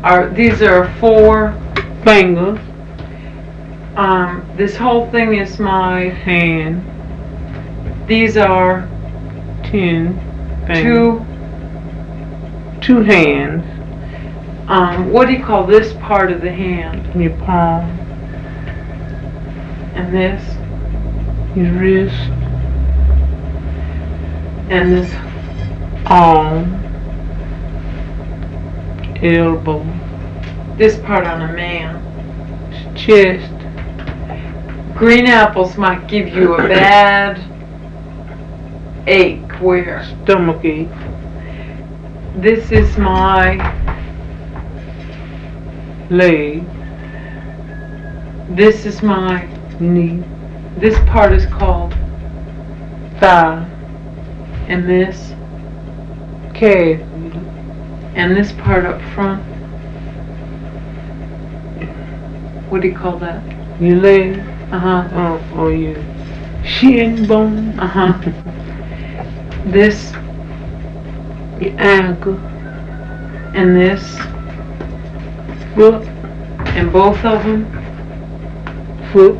These are 4 fingers. This whole thing is my Hand. These are 10 fingers. 2 hands. What do you call this part of the hand? Your palm. And this? Your wrist. And this? Arm. Elbow. This part on a man? Chest. Green apples might give you a bad ache. Where? Stomach ache. This is my Leg. This is my Knee. This part is called Thigh. And this? Calf. And this part up front? What do you call that? Your leg. Or your shin bone. This? Your ankle. And this? Foot. And both of them? Foot.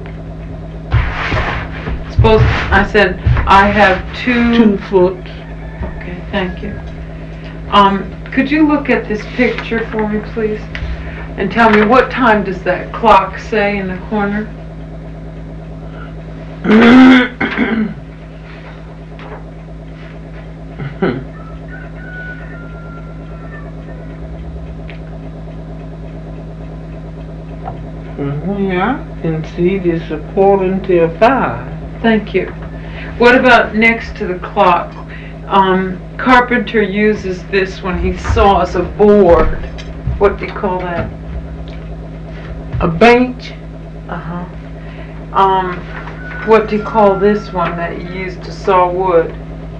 Suppose I said I have 2 foot. Okay, thank you. Could you look at this picture for me, please? And tell me, what time does that clock say in the corner? Yeah, I can see this according to 5. Thank you. What about next to the clock? Carpenter uses this when he saws a board. What do you call that? A bench. What do you call this one that you use to saw wood?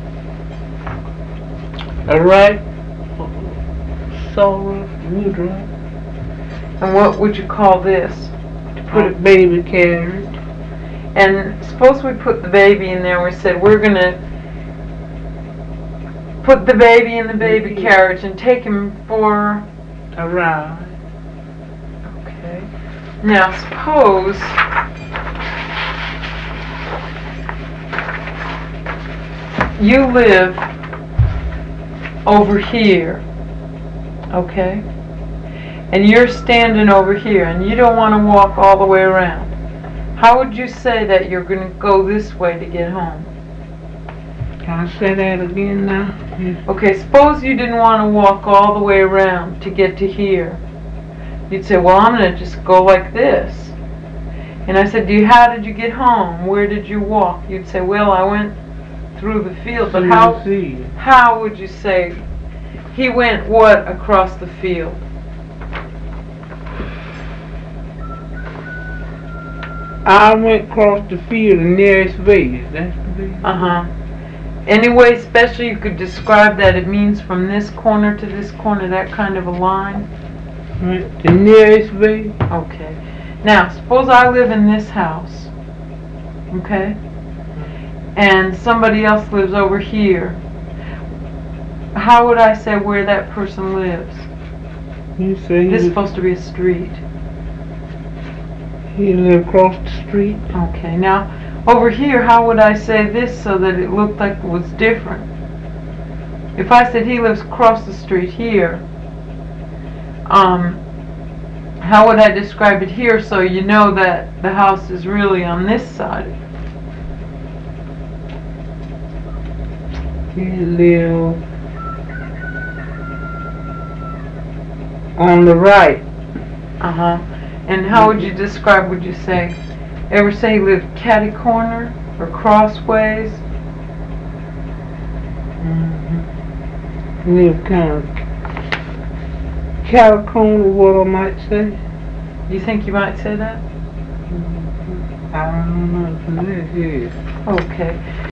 A rack. Saw wood rack. And what would you call this? To put a baby carriage. And suppose we put the baby in there. We said we're gonna put the baby in the baby carriage and take him for a ride. Okay. Now suppose you live over here, okay? And you're standing over here and you don't want to walk all the way around. How would you say that you're going to go this way to get home? Can I say that again now? Okay, suppose you didn't want to walk all the way around to get to here. You'd say, well, I'm going to just go like this. And I said, how did you get home? Where did you walk? You'd say, well, I went through the field. But how would you say he went what across the field? I went across the field the nearest way. That's the way. Any way special you could describe that it means from this corner to this corner, that kind of a line? Right. The nearest way. Okay. Now, suppose I live in this house, okay? And somebody else lives over here. How would I say where that person lives? You say this is supposed to be a street. He lived across the street. Okay. Now, over here, how would I say this so that it looked like it was different? If I said he lives across the street here, how would I describe it here so you know that the house is really on this side? He lived on the right. And how would you describe, would you say, ever say he lived catty corner or crossways? He lived kind of catty corner, what I might say. You think you might say that? I don't know if it is. Okay.